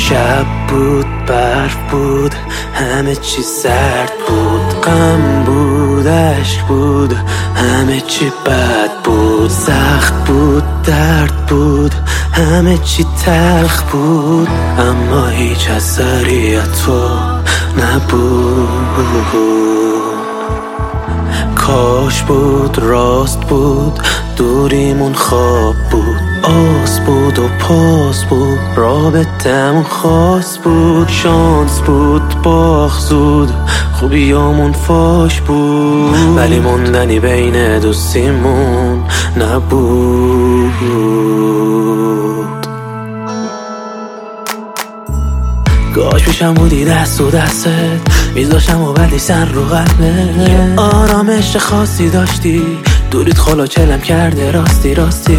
شب بود، برف بود، همه چی سرد بود، غم بود، عشق بود، همه چی بد بود، سخت بود، درد بود، همه چی تلخ بود، اما هیچ اثری از تو نبود. کاش بود، راست بود، دوریمون خواب بود، آس بود و پاس بود، رابطمون خاص بود، شانس بود، باخت زود، خوبیامون فاش بود، ولی موندنی بین دوستیمون نبود. کاش پیشم بودی دست و دستت میذاشم و بعدی سر رو قلبه، آرامش خاصی داشتی، دوریت خلا چلم کرده راستی راستی،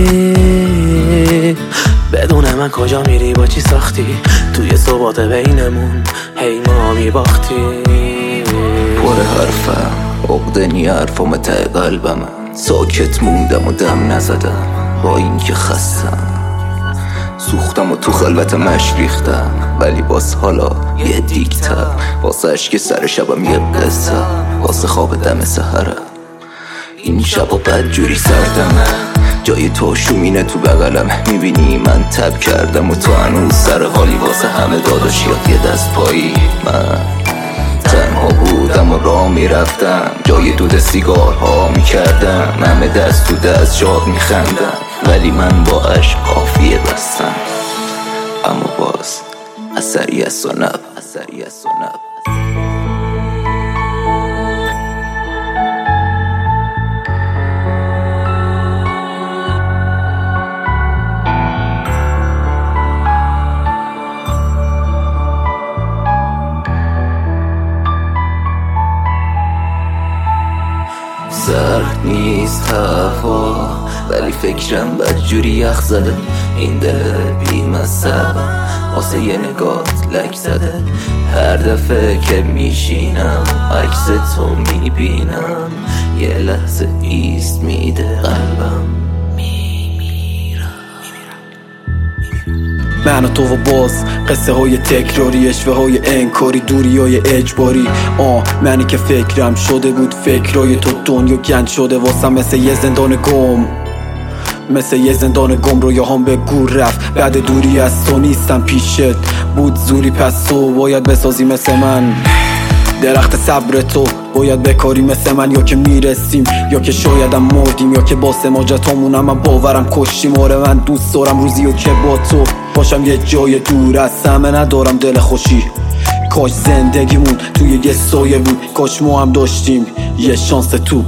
بدون من کجا میری با چی ساختی، توی ثبات بینمون هی ما میباختی. پر حرفم عقدنی حرفم ته قلبم، ساکت موندم و دم نزدم با این که خستم، سوختم و تو خلوت مشک ریختم، ولی باز حالا یه دیگتر، واسه عشق سر شبم یه قصه، واسه خواب دم سحرم، این شب و بدجوری سردم، جای تو شومینه تو بغلم، میبینی من تب کردم و تو هنوز سر حالی، واسه همه داداشیات یه دست پایی، من تنها بودم و راه میرفتم، جای دود سیگارها میکردم، همه دست تو دست شاد میخندم، ولی من با عشق قافیه بستم، اما باز اثری از تو نب. سرد نیست هوا، ولی فکرم بدجوری یخ زده، این دل بی‌مصب واسه یه نگات لک زده، هر دفعه که میشینم عکس تو میبینم، یه لحظه ایست میده قلبم، من و تو و باز قصه های تکراری، اشوه های انکاری، دوری های اجباری، منی که فکرم شده بود فکرای تو، دنیا گنج شده واسم مثل یه زندان گم، مثل یه زندان گم، رویاهام به گور رفت، بعد دوری از تو نیستم پیشت بود زوری، پس تو باید بسازی مثل من درخت صبر، تو باید بکاری مثل من، یا که میرسیم یا که شایدم مردیم، یا که با سماجتامونم من باورم کشتیم. آره من دوست دارم روزی و که با تو باشم یه جای دور از همه، ندارم دل خوشی، کاش زندگیمون توی یه سایه بود، کاش ما هم داشتیم یه شانس تو.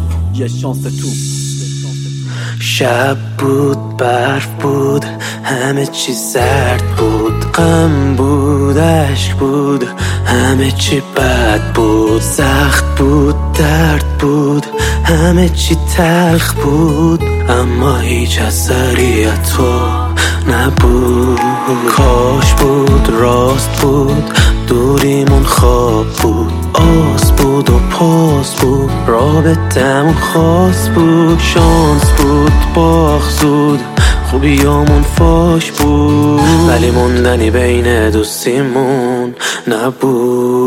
شب بود، برف بود، همه چی سرد بود، غم بود، عشق بود، همه چی بد بود، سخت بود، درد بود، همه چی تلخ بود، اما هیچ اثری از تو نبود. کاش بود، راست بود، دوریمون خواب بود، آس بود و پاس بود، رابطمون خاص بود، شانس بود، باخت زود، خوبیامون فاش بود، ولی موندنی بین دوستیمون نبود.